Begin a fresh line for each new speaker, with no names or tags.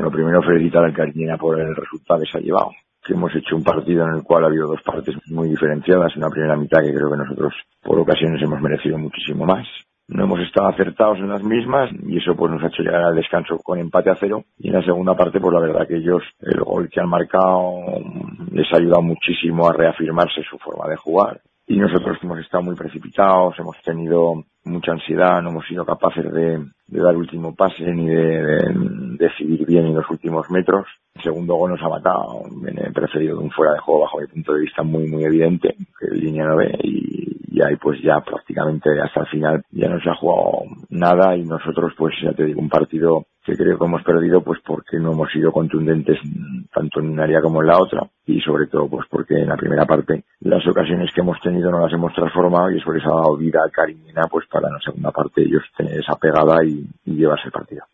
Lo primero, felicitar al Cariñena por el resultado que se ha llevado. Que hemos hecho un partido en el cual ha habido dos partes muy diferenciadas. Una primera mitad que creo que nosotros por ocasiones hemos merecido muchísimo más. No hemos estado acertados en las mismas y eso pues nos ha hecho llegar al descanso con empate a 0. Y en la segunda parte pues la verdad que ellos, el gol que han marcado les ha ayudado muchísimo a reafirmarse su forma de jugar. Y nosotros hemos estado muy precipitados, hemos tenido mucha ansiedad, no hemos sido capaces de dar el último pase ni de decidir bien en los últimos metros. El segundo gol nos ha matado, he preferido de un fuera de juego bajo mi punto de vista muy evidente, que en línea 9 y ahí pues ya prácticamente hasta el final ya no se ha jugado nada y nosotros pues ya te digo un partido que creo que hemos perdido pues porque no hemos sido contundentes tanto en un área como en la otra y sobre todo pues porque en la primera parte las ocasiones que hemos tenido no las hemos transformado y eso les ha dado vida al Cariñena pues para en la segunda parte ellos tener esa pegada y llevarse el partido.